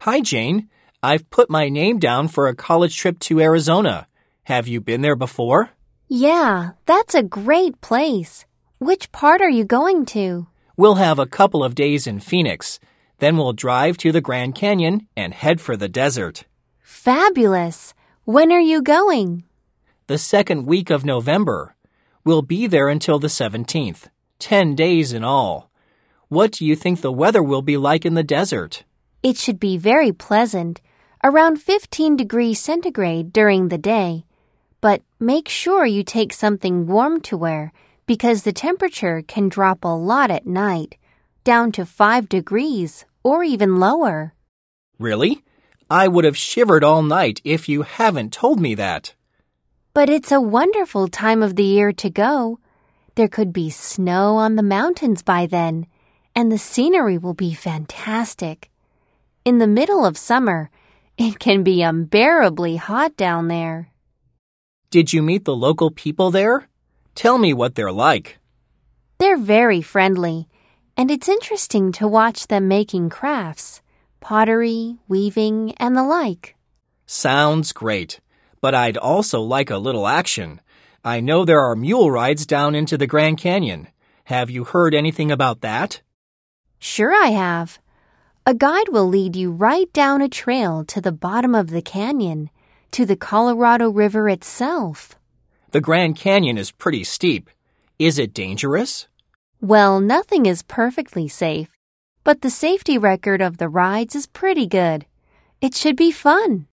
Hi, Jane. I've put my name down for a college trip to Arizona. Have you been there before? Yeah, that's a great place. Which part are you going to? We'll have a couple of days in Phoenix. Then we'll drive to the Grand Canyon and head for the desert. Fabulous! When are you going? The second week of November. We'll be there until the 17th. 10 days in all. What do you think the weather will be like in the desert? It should be very pleasant, around 15 degrees centigrade during the day. But make sure you take something warm to wear because the temperature can drop a lot at night, down to 5 degrees or even lower. Really? I would have shivered all night if you haven't told me that. But it's a wonderful time of the year to go. There could be snow on the mountains by then, and the scenery will be fantastic. In the middle of summer, it can be unbearably hot down there. Did you meet the local people there? Tell me what they're like. They're very friendly, and it's interesting to watch them making crafts, pottery, weaving, and the like. Sounds great, but I'd also like a little action. I know there are mule rides down into the Grand Canyon. Have you heard anything about that? Sure I have. A guide will lead you right down a trail to the bottom of the canyon, to the Colorado River itself. The Grand Canyon is pretty steep. Is it dangerous? Well, nothing is perfectly safe, but the safety record of the rides is pretty good. It should be fun.